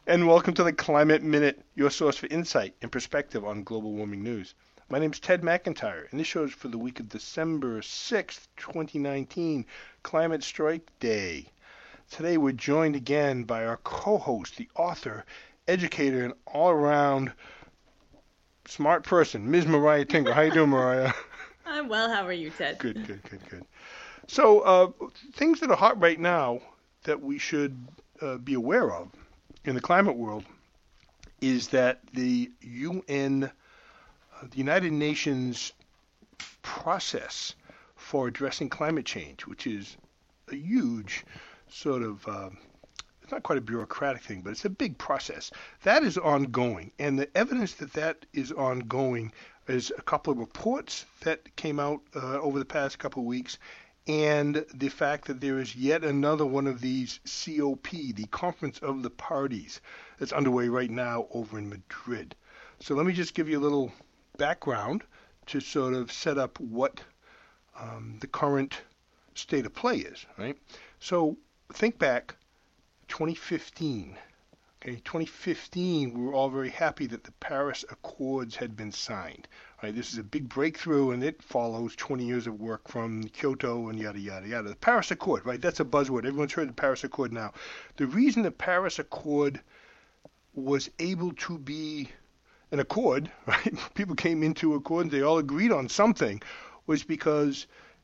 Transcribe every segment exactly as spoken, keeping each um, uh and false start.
And welcome to the Climate Minute, your source for insight and perspective on global warming news. My name is Ted McIntyre, and this show is for the week of December sixth, twenty nineteen, Climate Strike Day. Today we're joined again by our co-host, the author, educator, and all-around smart person, Miz Mariah Tingle. How you doing, Mariah? I'm well. How are you, Ted? Good, good, good, good. So, uh, things that are hot right now that we should uh, be aware of in the climate world is that the U N, uh, the United Nations process for addressing climate change, which is a huge sort of, uh, it's not quite a bureaucratic thing, but it's a big process. That is ongoing. And the evidence that that is ongoing is a couple of reports that came out uh, over the past couple of weeks, and the fact that there is yet another one of these C O P, the Conference of the Parties, that's underway right now over in Madrid. So let me just give you a little background to sort of set up what um, the current state of play is, right? So think back, twenty fifteen. Okay, twenty fifteen, we were all very happy that the Paris Accords had been signed. Right, this is a big breakthrough, and it follows twenty years of work from Kyoto and yada, yada, yada. The Paris Accord, right, that's a buzzword. Everyone's heard the Paris Accord now. The reason the Paris Accord was able to be an accord, right, people came into accord and they all agreed on something, was because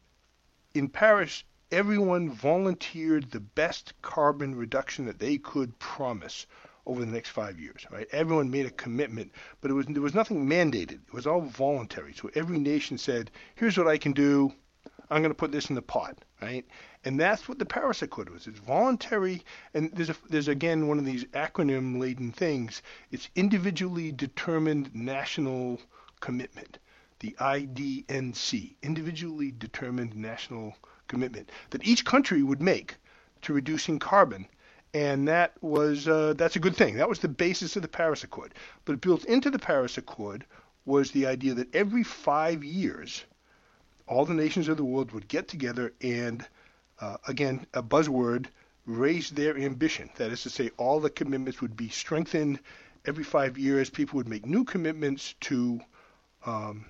in Paris, everyone volunteered the best carbon reduction that they could promise over the next five years, right? Everyone made a commitment, but it was there was nothing mandated. It was all voluntary. So every nation said, here's what I can do. I'm going to put this in the pot, right? And that's what the Paris Accord was. It's voluntary, and there's, a, there's again, one of these acronym-laden things. It's individually determined national commitment, the I D N C, individually determined national commitment, that each country would make to reducing carbon. And that was uh, that's a good thing. That was the basis of the Paris Accord. But built into the Paris Accord was the idea that every five years, all the nations of the world would get together and, uh, again, a buzzword, raise their ambition. That is to say, all the commitments would be strengthened. Every five years, people would make new commitments to um,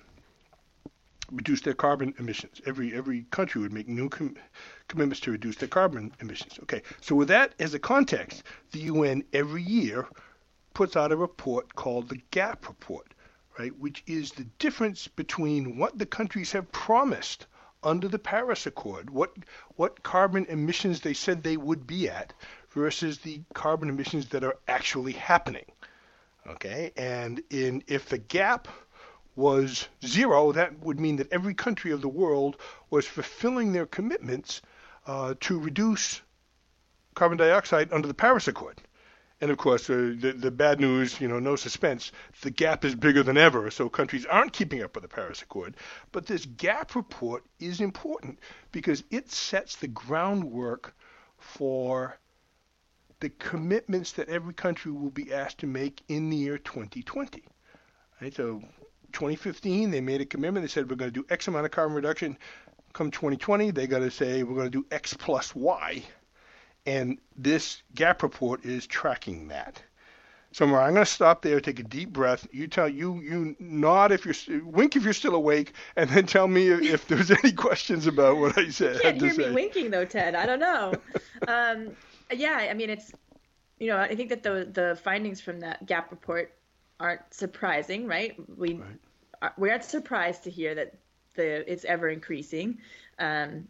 reduce their carbon emissions. Every every country would make new com- commitments to reduce their carbon emissions. Okay, so with that as a context, the U N every year puts out a report called the GAP report, right, which is the difference between what the countries have promised under the Paris Accord, what what carbon emissions they said they would be at, versus the carbon emissions that are actually happening. Okay, and in if the gap was zero, that would mean that every country of the world was fulfilling their commitments uh, to reduce carbon dioxide under the Paris Accord. And of course, uh, the, the bad news, you know, no suspense, the gap is bigger than ever, so countries aren't keeping up with the Paris Accord. But this GAP report is important because it sets the groundwork for the commitments that every country will be asked to make in the year twenty twenty. Right? So twenty fifteen, they made a commitment. They said, we're going to do X amount of carbon reduction. Come twenty twenty, they got to say, we're going to do X plus Y. And this GAP report is tracking that. So, Mariah, I'm going to stop there, take a deep breath. You tell you you nod if you're wink if you're still awake, and then tell me if, if there's any questions about what I said. You can't hear say. me winking though, Ted. I don't know. um, yeah, I mean, it's you know, I think that the the findings from that GAP report aren't surprising, right? We Right. are, we aren't surprised to hear that the it's ever increasing. Um,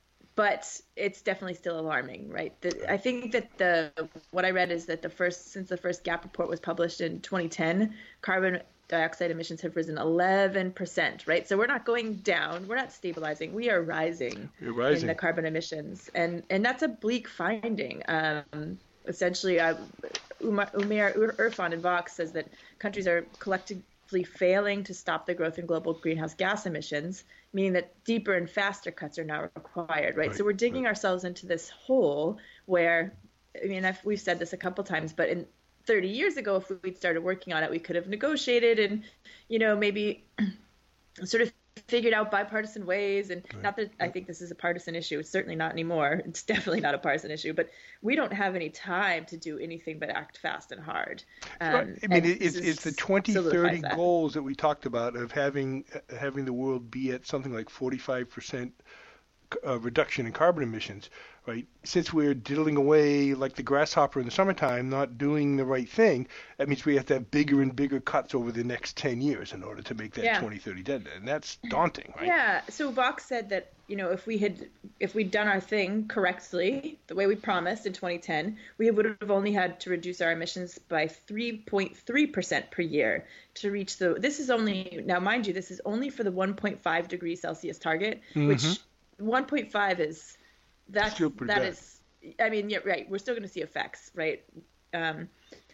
But it's definitely still alarming, right? The, I think that the what I read is that the first since the first GAP report was published in twenty ten, carbon dioxide emissions have risen eleven percent, right? So we're not going down, we're not stabilizing, we are rising, You're rising. in the carbon emissions, and and that's a bleak finding. Um, essentially, uh, Umar, Umair Irfan in Vox says that countries are collectively failing to stop the growth in global greenhouse gas emissions, meaning that deeper and faster cuts are now required, right? Right, So we're digging right. ourselves into this hole where, I mean, I've, we've said this a couple times, but in thirty years ago, if we'd started working on it, we could have negotiated and, you know, maybe sort of figured out bipartisan ways, and Right. not that I think this is a partisan issue. It's certainly not anymore. It's definitely not a partisan issue, but we don't have any time to do anything but act fast and hard. Um, Right. I mean, and it, this it's, is it's the twenty thirty solidifies that. goals that we talked about of having uh, having the world be at something like forty-five percent uh, reduction in carbon emissions, right? Since we're diddling away like the grasshopper in the summertime, not doing the right thing, that means we have to have bigger and bigger cuts over the next ten years in order to make that Yeah. twenty thirty deadline. And that's daunting, right? Yeah. So Vox said that, you know, if we had if we'd done our thing correctly, the way we promised in twenty ten, we would have only had to reduce our emissions by three point three percent per year to reach the. This is only now, mind you, this is only for the one point five degrees Celsius target, which one point five is that's Still pretty that bad. is. I mean, yeah, right. We're still going to see effects, right? Um,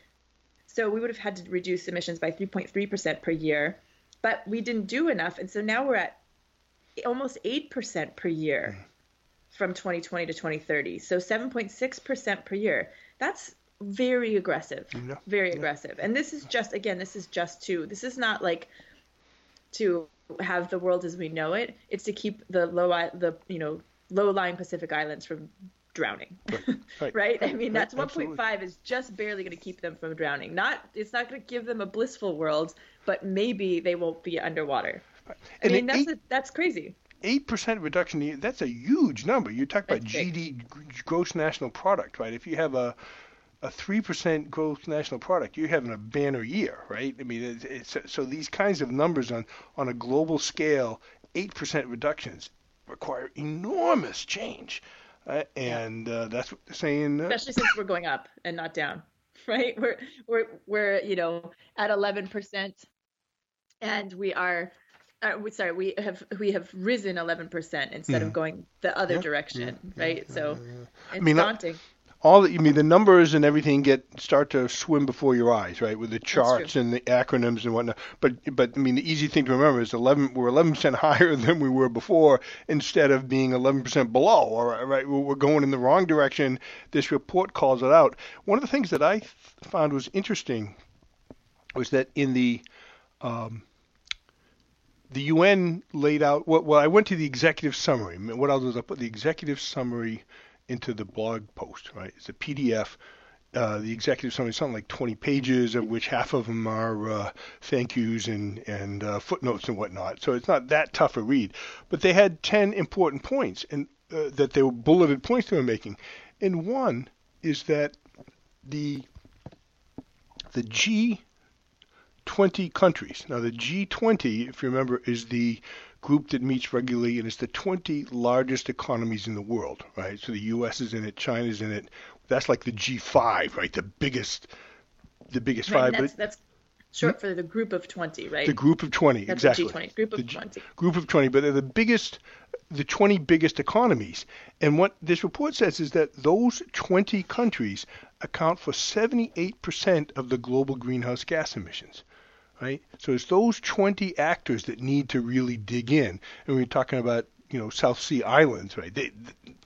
so we would have had to reduce emissions by three point three percent per year, but we didn't do enough, and so now we're at almost eight percent per year from twenty twenty to twenty thirty. So seven point six percent per year. That's very aggressive, Yeah. very aggressive. And this is just, again, this is just to, this is not like to have the world as we know it. It's to keep the low, the, you know, low-lying Pacific Islands from drowning, Right. right? I mean, Right. that's Absolutely. one point five is just barely going to keep them from drowning. Not, it's not going to give them a blissful world, but maybe they won't be underwater. I And mean, an that's a, that's crazy. eight percent reduction, that's a huge number. You talk about That's big. G D, gross national product, right? If you have a a three percent gross national product, you're having a banner year, right? I mean, it's, it's, so these kinds of numbers on, on a global scale, eight percent reductions require enormous change. Uh, and uh, that's what they're saying. Uh, Especially since we're going up and not down, right? We're we're we're you know at eleven percent, and we are. Uh, we, sorry, we have we have risen eleven percent instead Mhm. of going the other Yeah, direction, yeah, right? yeah, so yeah, yeah. it's mean, uh, daunting. all the, I mean, the numbers and everything get start to swim before your eyes, right? With the charts and the acronyms and whatnot. But but I mean, the easy thing to remember is eleven. We're eleven percent higher than we were before, instead of being eleven percent below. All right, right? We're going in the wrong direction. This report calls it out. One of the things that I found was interesting was that in the um, the U N laid out. Well, well, I went to the executive summary. What I'll do is I'll put the executive summary into the blog post, right? It's a P D F. Uh, the executive summary is something like twenty pages, of which half of them are uh, thank yous and, and uh, footnotes and whatnot. So it's not that tough a read. But they had ten important points and uh, that they were bulleted points they were making. And one is that the the G twenty countries. Now the G twenty, if you remember, is the group that meets regularly, and it's the twenty largest economies in the world, right? So the U S is in it, China's in it. That's like the G five, right? The biggest, the biggest Right, five. and that's, But that's short for the group of twenty, right? the group of twenty, That's exactly. the G twenty, group of The G- twenty. Group of twenty, but they're the biggest, the twenty biggest economies. And what this report says is that those twenty countries account for seventy-eight percent of the global greenhouse gas emissions. Right? So it's those twenty actors that need to really dig in. And we're talking about, you know, South Sea Islands, right? They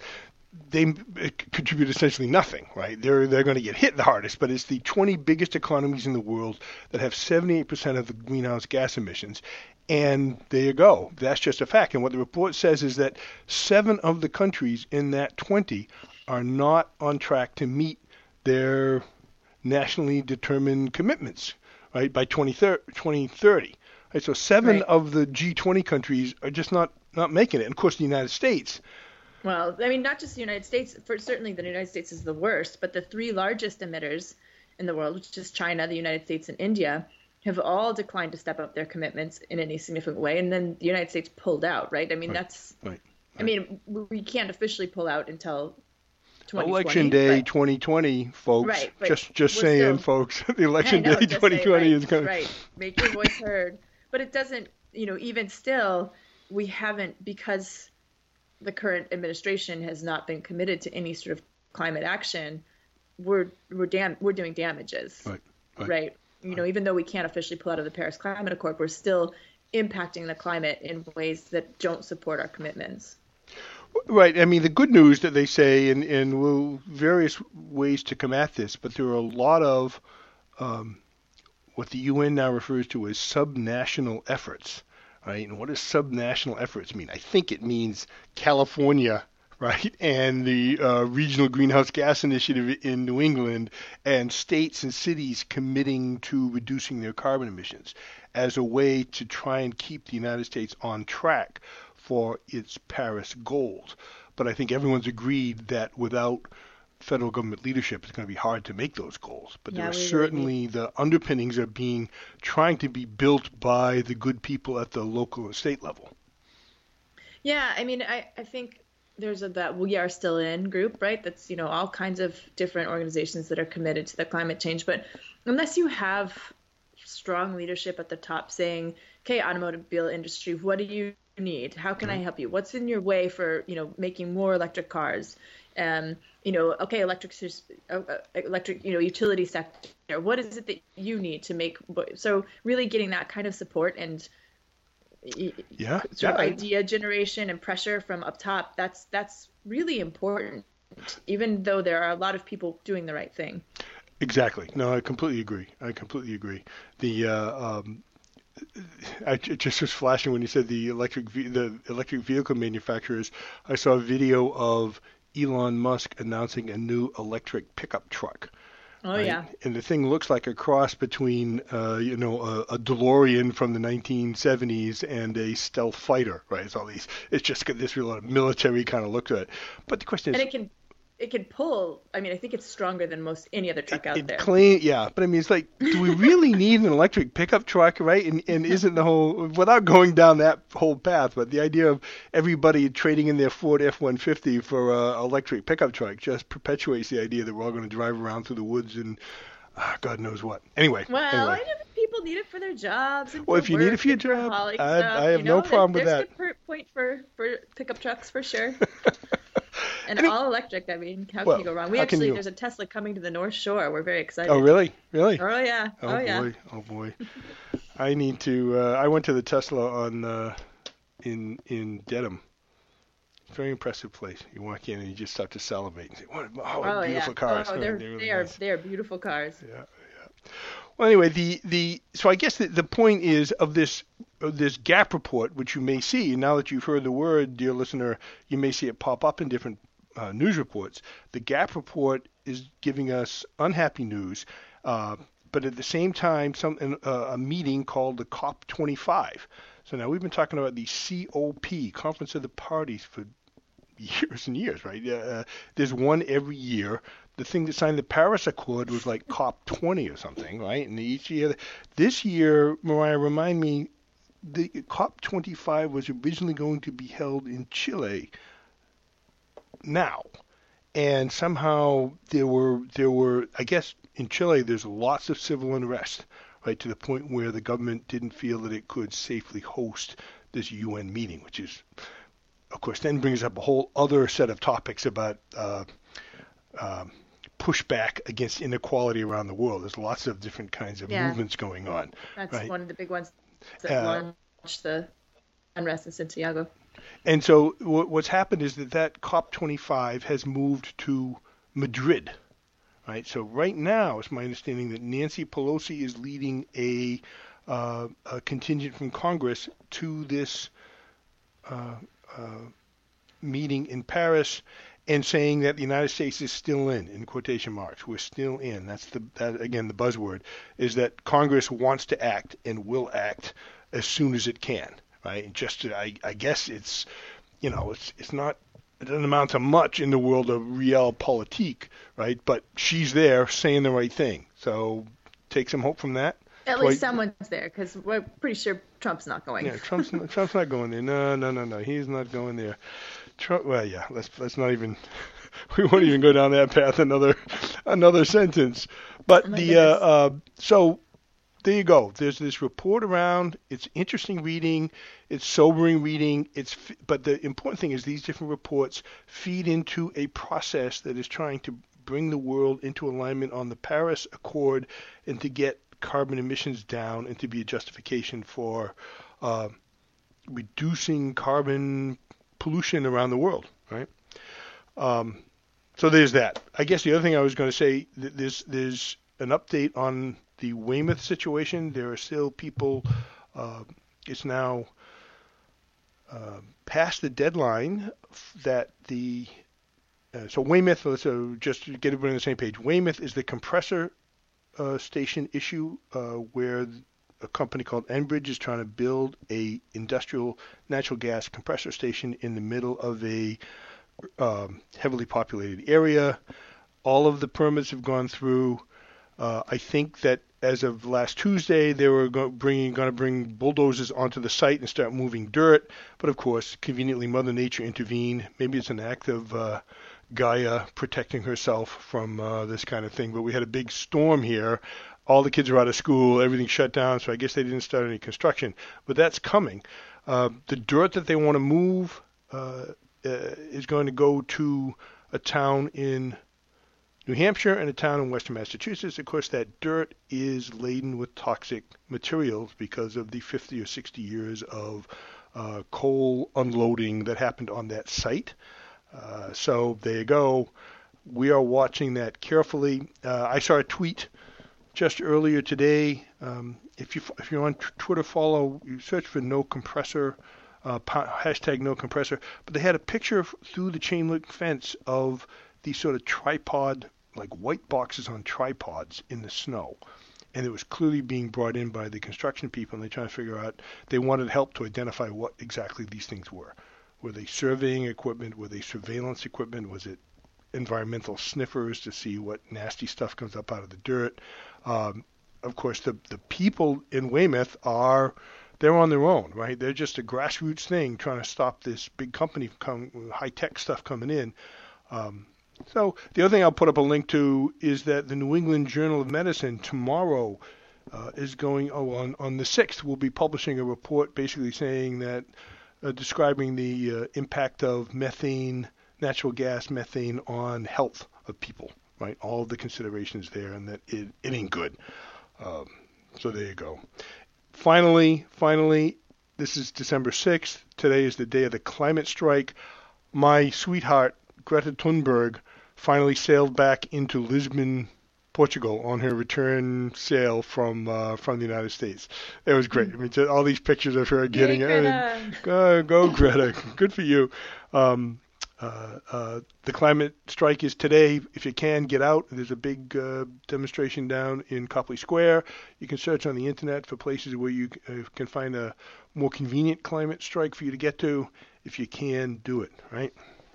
they contribute essentially nothing, right? They're they're going to get hit the hardest, but it's the twenty biggest economies in the world that have seventy-eight percent of the greenhouse gas emissions. And there you go. That's just a fact. And what the report says is that seven of the countries in that twenty are not on track to meet their nationally determined commitments, right, by twenty thirty. Right, so seven Right. of the G twenty countries are just not, not making it. And, of course, the United States. Well, I mean, not just the United States. For certainly, the United States is the worst, but the three largest emitters in the world, which is China, the United States, and India, have all declined to step up their commitments in any significant way. And then the United States pulled out, right? I mean, Right, that's. right, I mean, we can't officially pull out until twenty twenty. Election day but- twenty twenty, folks. Right, but just just we're saying, still- folks. The election I know, day just twenty twenty say, is right, coming. Right, make your voice heard. But it doesn't, you know, even still, we haven't, because the current administration has not been committed to any sort of climate action, we're we're dam- we're doing damages. Right, right. Right. You know, even though we can't officially pull out of the Paris Climate Accord, we're still impacting the climate in ways that don't support our commitments. Right. I mean, the good news that they say, and, and will various ways to come at this, but there are a lot of um, what the U N now refers to as subnational efforts, right? And what does subnational efforts mean? I think it means California, right, and the uh, Regional Greenhouse Gas Initiative in New England, and states and cities committing to reducing their carbon emissions as a way to try and keep the United States on track for its Paris goals. But I think everyone's agreed that without federal government leadership, it's going to be hard to make those goals. But Yeah, there are we really certainly need- the underpinnings are being trying to be built by the good people at the local and state level. Yeah, I mean, I, I think there's a that We Are Still In group, right? That's, you know, all kinds of different organizations that are committed to the climate change. But unless you have strong leadership at the top saying, okay, automobile industry, what do you need? How can I help you? What's in your way for, you know, making more electric cars? Um, you know, okay, electric, uh, electric, you know, utility sector. What is it that you need to make? So really getting that kind of support and Yeah, sort yeah, of I- idea generation and pressure from up top. That's that's really important, even though there are a lot of people doing the right thing. Exactly. No, I completely agree. I completely agree. The uh, um, I it just was flashing when you said the electric ve- the electric vehicle manufacturers. I saw a video of Elon Musk announcing a new electric pickup truck. Oh Right? yeah, And the thing looks like a cross between, uh, you know, a, a DeLorean from the nineteen seventies and a stealth fighter, right? It's all these. It's just got this real military kind of look to it. But the question is, and it can it can pull. I mean, I think it's stronger than most any other truck out it there. claim, yeah, but I mean, it's like, do we really need an electric pickup truck, right? And and isn't the whole, without going down that whole path, but the idea of everybody trading in their Ford F one fifty for a electric pickup truck just perpetuates the idea that we're all going to drive around through the woods and uh, God knows what. Anyway, Well, anyway. I know people need it for their jobs. And Well, for if you need it work for your and for job, hauling I- stuff, I have you no know, problem with there's that. There's a good point for for pickup trucks for sure. And Any- all electric. I mean, how Well, can you go wrong? We how can actually you- there's a Tesla coming to the North Shore. We're very excited. Oh, really? Really? Oh yeah. Oh, Oh, yeah. boy. Oh boy. I need to. Uh, I went to the Tesla on uh, in in Dedham. Very impressive place. You walk in and you just start to salivate and say, "What? Oh, Oh beautiful yeah. cars." Oh, Right, they're really they are nice. they are beautiful cars. Yeah, yeah. Well, anyway, the the so I guess the, the point is of this of this gap report, which you may see now that you've heard the word, dear listener, you may see it pop up in different uh, news reports. The gap report is giving us unhappy news, uh, but at the same time, some uh, a meeting called the COP twenty-five. So now we've been talking about the COP, Conference of the Parties, for years and years, right? Uh, there's one every year. The thing that signed the Paris Accord was like COP twenty or something, right? And each year, this year, Mariah, remind me, the COP twenty-five was originally going to be held in Chile now, and somehow there were there were I guess in Chile there's lots of civil unrest, right, to the point where the government didn't feel that it could safely host this U N meeting, which is, of course, then brings up a whole other set of topics about uh, um, pushback against inequality around the world. There's lots of different kinds of Yeah. movements going on. That's Right. one of the big ones that Uh, launched the unrest in Santiago. And so what, what's happened is that that COP twenty-five has moved to Madrid, right? So right now, it's my understanding that Nancy Pelosi is leading a, uh, a contingent from Congress to this uh, uh, meeting in Paris, and saying that the United States is still in, in quotation marks. We're still in. That's the that, again the buzzword is that Congress wants to act and will act as soon as it can. Right? And just to, I, I guess it's, you know, it's it's not, it doesn't amount to much in the world of realpolitik, right? But she's there saying the right thing. So take some hope from that. At Dwight- least someone's there, because we're pretty sure Trump's not going. Yeah, Trump's Trump's not going there. No, no, no, no. He's not going there. Trump. Well, yeah. Let's let's not even. We won't even go down that path. Another another sentence. But Oh my the uh, goodness. uh, so there you go. There's this report around. It's interesting reading. It's sobering reading. It's f- but the important thing is these different reports feed into a process that is trying to bring the world into alignment on the Paris Accord and to get carbon emissions down and to be a justification for uh, reducing carbon pollution around the world, right? Um, so there's that. I guess the other thing I was going to say, th- there's there's an update on the Weymouth situation. There are still people. Uh, it's now uh, passed the deadline that the uh, so Weymouth. Let's uh, just get everybody on the same page. Weymouth is the compressor uh, station issue uh, where a company called Enbridge is trying to build a industrial natural gas compressor station in the middle of a um, heavily populated area. All of the permits have gone through. Uh, I think that as of last Tuesday, they were go- bringing, going to bring bulldozers onto the site and start moving dirt. But of course, conveniently, Mother Nature intervened. Maybe it's an act of uh, Gaia protecting herself from uh, this kind of thing. But we had a big storm here. All the kids are out of school. Everything shut down. So I guess they didn't start any construction. But that's coming. Uh, the dirt that they want to move uh, uh, is going to go to a town in New Hampshire and a town in western Massachusetts. Of course, that dirt is laden with toxic materials because of the fifty or sixty years of uh, coal unloading that happened on that site. Uh, so there you go. We are watching that carefully. Uh, I saw a tweet just earlier today. Um, if you if you're on t- Twitter, follow you search for no compressor. Uh, hashtag no compressor. But they had a picture f- through the chain link fence of these sort of tripod, like white boxes on tripods in the snow. And it was clearly being brought in by the construction people, and they're trying to figure out, they wanted help to identify what exactly these things were. Were they surveying equipment? Were they surveillance equipment? Was it environmental sniffers to see what nasty stuff comes up out of the dirt? Um, of course, the, the people in Weymouth are, they're on their own, right? They're just a grassroots thing trying to stop this big company, come, high-tech stuff coming in. Um, So the other thing I'll put up a link to is that the New England Journal of Medicine tomorrow uh, is going, oh, on, on the sixth, will be publishing a report basically saying that, uh, describing the uh, impact of methane, natural gas methane on health of people, right? All of the considerations there, and that it, it ain't good. Um, so there you go. Finally, finally, this is December sixth. Today is the day of the climate strike. My sweetheart, Greta Thunberg, finally sailed back into Lisbon, Portugal, on her return sail from uh, from the United States. It was great. I mean, just all these pictures of her getting it. I mean, go, go, Greta. Good for you. Um, uh, uh, the climate strike is today. If you can, get out. There's a big uh, demonstration down in Copley Square. You can search on the internet for places where you uh, can find a more convenient climate strike for you to get to. If you can, do it, right?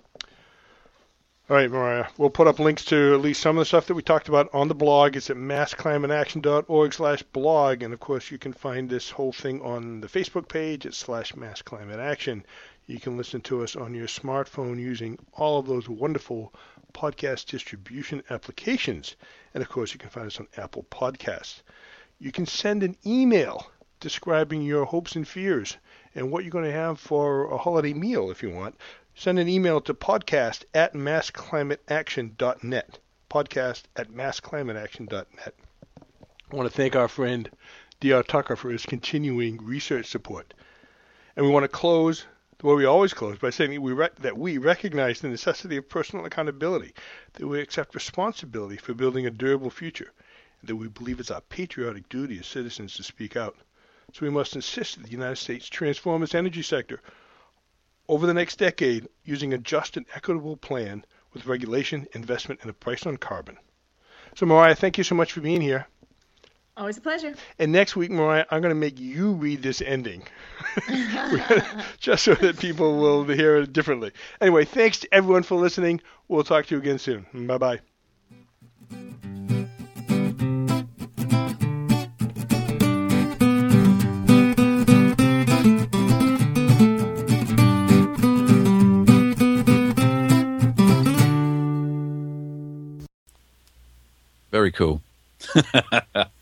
All right, Mariah, we'll put up links to at least some of the stuff that we talked about on the blog. It's at massclimateaction.org slash blog. And, of course, you can find this whole thing on the Facebook page at slash massclimateaction. You can listen to us on your smartphone using all of those wonderful podcast distribution applications. And, of course, you can find us on Apple Podcasts. You can send an email describing your hopes and fears and what you're going to have for a holiday meal if you want. Send an email to podcast at massclimateaction dot net. Podcast at massclimateaction dot net. I want to thank our friend D R Tucker for his continuing research support. And we want to close the way we always close by saying that we, rec- that we recognize the necessity of personal accountability, that we accept responsibility for building a durable future, and that we believe it's our patriotic duty as citizens to speak out. So we must insist that the United States transform its energy sector over the next decade using a just and equitable plan with regulation, investment, and a price on carbon. So, Mariah, thank you so much for being here. Always a pleasure. And next week, Mariah, I'm going to make you read this ending, just so that people will hear it differently. Anyway, thanks to everyone for listening. We'll talk to you again soon. Bye-bye. Very cool.